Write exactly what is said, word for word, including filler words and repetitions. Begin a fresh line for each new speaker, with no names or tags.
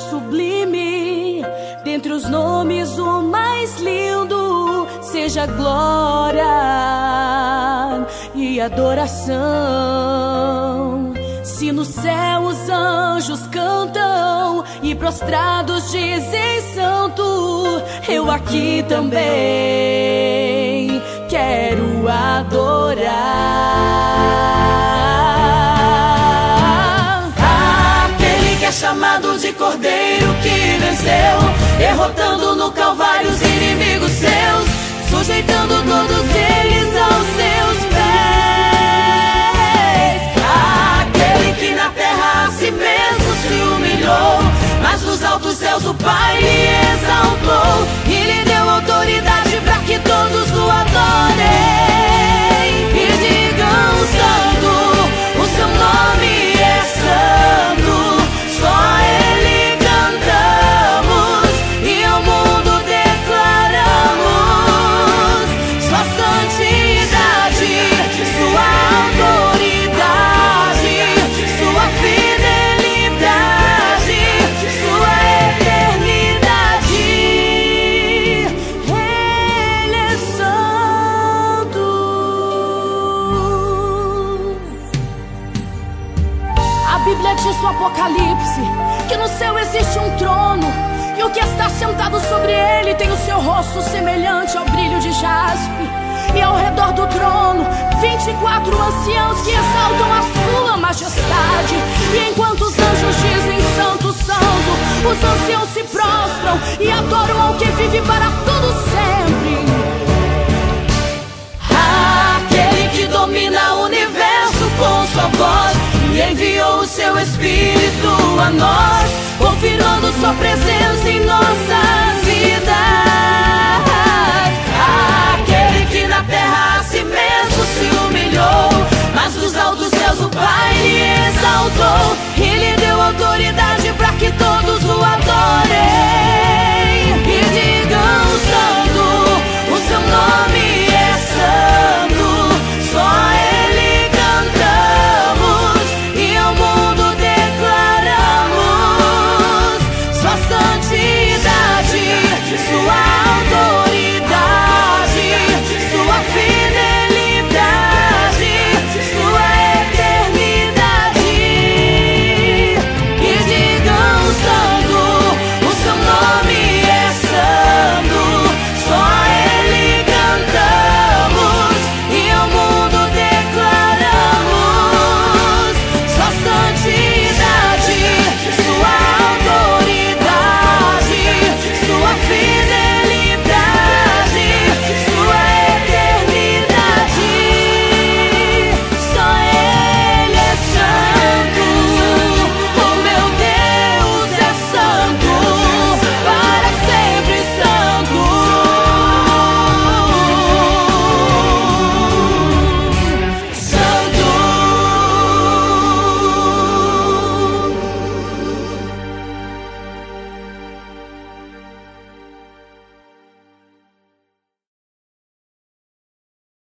sublime, dentre os nomes o mais lindo, seja glória e adoração. Se no céu os anjos cantam e prostrados dizem santo, eu aqui também quero adorar aquele que é chamado de Cordeiro, que venceu, derrotando no Calvário os inimigos seus, sujeitando todos eles aos seus pés. Aquele que na terra a si mesmo se humilhou, mas nos altos céus o Pai lhe exaltou e lhe deu autoridade para que todos o adorem e digam: santo, o seu nome é santo, só a ele cantamos e ao mundo declaramos sua santidade, sua autoridade, sua fidelidade, sua eternidade. Ele é santo. A Bíblia diz no Apocalipse que no céu existe um trono, e o que está sentado sobre ele tem o seu rosto semelhante ao brilho de jaspe. E ao redor do trono, vinte e quatro anciãos que exaltam a sua majestade. E enquanto os anjos dizem santo, santo, os anciãos se prostram e adoram ao que vive para todo sempre. Aquele que domina o universo com sua voz e enviou o seu Espírito a nós, confirmando sua presença em nossas vidas. Aquele que na terra a si mesmo se humilhou,